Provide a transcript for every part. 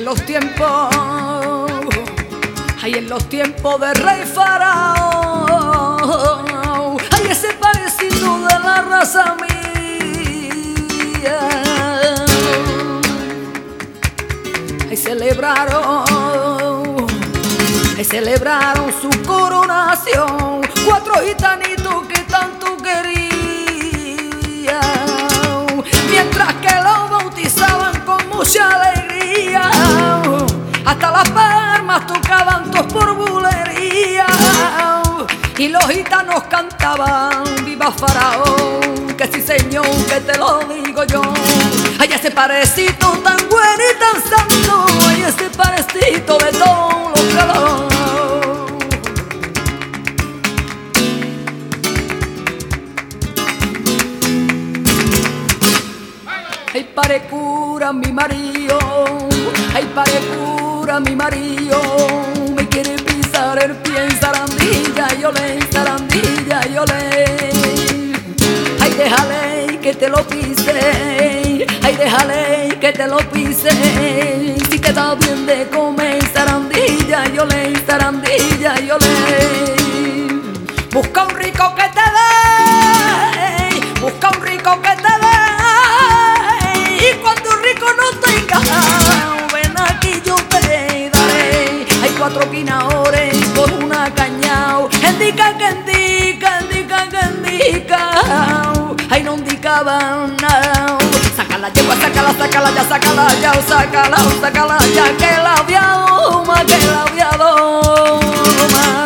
los tiempos, ay, en los tiempos de rey faraón, ay, ese parecido de la raza mía, ay, celebraron su coronación, 4 gitanitos que tanto querían, mientras que lo bautizaban con mucha alegría, hasta las palmas tocaban todos por bulería, y los gitanos cantaban viva Faraón, que sí señor, que te lo digo yo. Ay, ese parecito tan bueno y tan santo, ay, ese parecito de todos los calores. Ay, pare cura mi marido, ay, pare cura mi marido, me quiere pisar el pie en zarandilla, yo le zarandilla, yo le. Ay, déjale que te lo pise, ay, déjale que te lo pise, si te da bien de comer zarandilla, yo le zarandilla, yo le. Busca un rico que te dé, busca un rico que te dé. Y cuando un rico no tenga, ven aquí yo te daré. Hay 4 quinaores por una cañao, indica que indica, indica que indica. Ay, no indicaban nada. Sácala, yegua, sácala, sácala ya, sácala ya, sácala, sácala ya, que la voy a domar, que la voy a domar.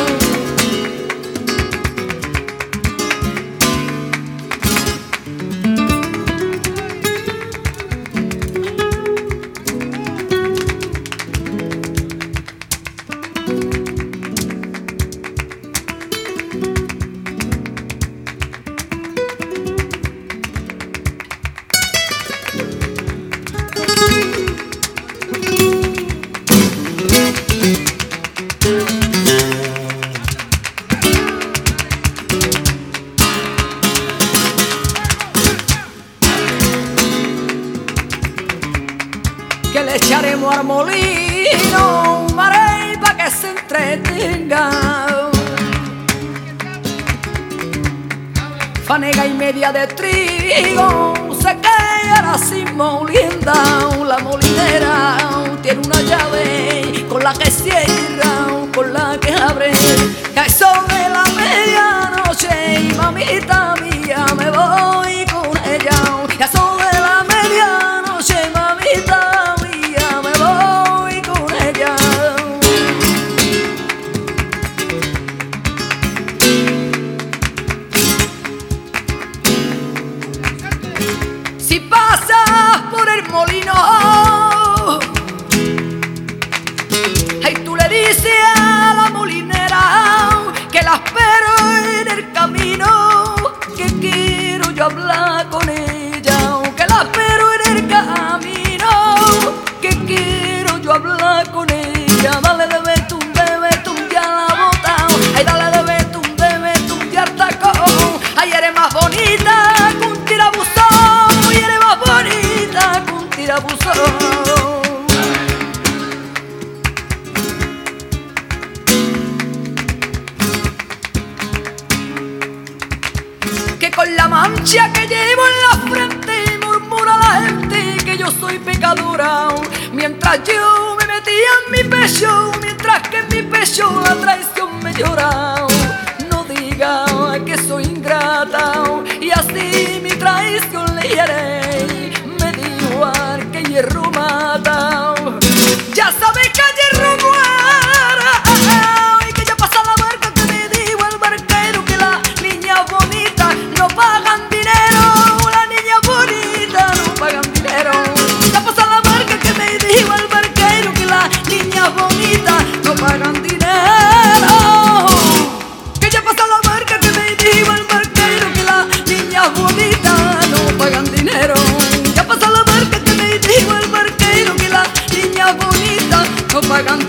Que le echaremos al molino un maray pa' que se entretenga, fanega y media de trigo se quedará sin molienda. La molinera tiene una llave con la que cierra, con la que abre, que a eso de la medianoche y mamita mía me voy con ella, que a eso de la medianoche mamita mía me voy con ella. Si pasas por el molino, ay, tú le dices a la molinera que la espero en el camino, que quiero yo hablar con ella, que la espero en el camino, que quiero yo hablar con ella. Dale de betún ya la bota, ay, dale de betún ya el tacón, ay, eres más bonita que un tirabuzón, y eres más bonita que un tirabuzón. Que con la mancha que llevo en la frente murmura la gente que yo soy pecadora, mientras yo me metía en mi pecho, mientras que en mi pecho la traición me llora. No diga que soy ingrata y así mi traición le hiere, me da igual que hierro mata. Ya sabes que hierro muera, y que ya pasa la barca, que me dijo el barquero que las niñas bonitas no pagan dinero, las niñas bonitas no pagan dinero. Ya pasa la barca, que me dijo el barquero que las niñas bonitas no pagan dinero. Que ya pasa la barca, que me dijo el barquero que las niñas bonitas no pagan dinero. Ya pasa la barca, que me dijo el barquero que las niñas bonitas no pagan dinero.